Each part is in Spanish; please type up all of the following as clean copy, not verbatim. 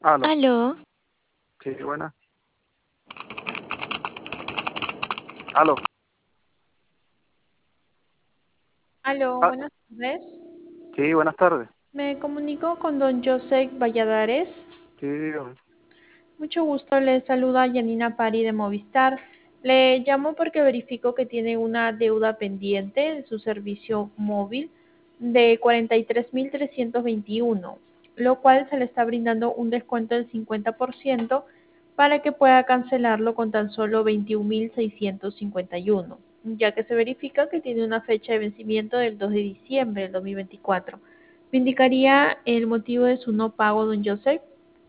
Aló, Aló, sí, buenas. Aló, Aló, ah, buenas tardes. sí, buenas tardes. Me comunico con don José Valladares. Sí, dígame. Mucho gusto, le saluda Yanina Pari de Movistar. Le llamo porque verifico que tiene una deuda pendiente en su servicio móvil de 43.321, lo cual se le está brindando un descuento del 50% para que pueda cancelarlo con tan solo 21.651, ya que se verifica que tiene una fecha de vencimiento del 2 de diciembre del 2024. ¿Me indicaría el motivo de su no pago, don Joseph?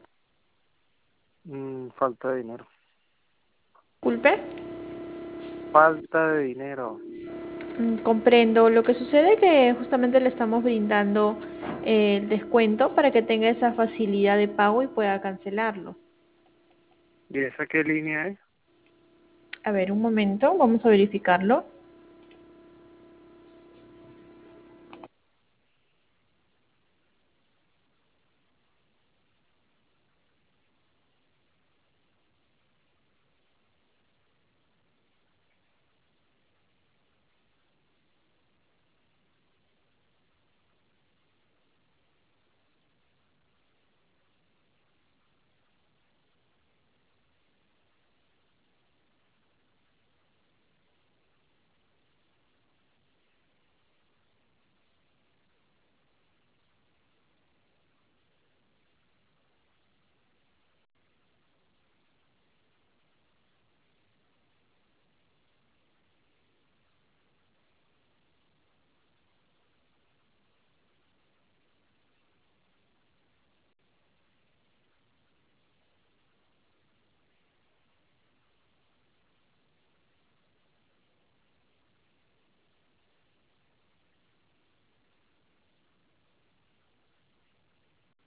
Falta de dinero. Disculpe. Falta de dinero. Comprendo. Lo que sucede es que justamente le estamos brindando el descuento para que tenga esa facilidad de pago y pueda cancelarlo. ¿Y esa qué línea es? A ver, un momento, vamos a verificarlo.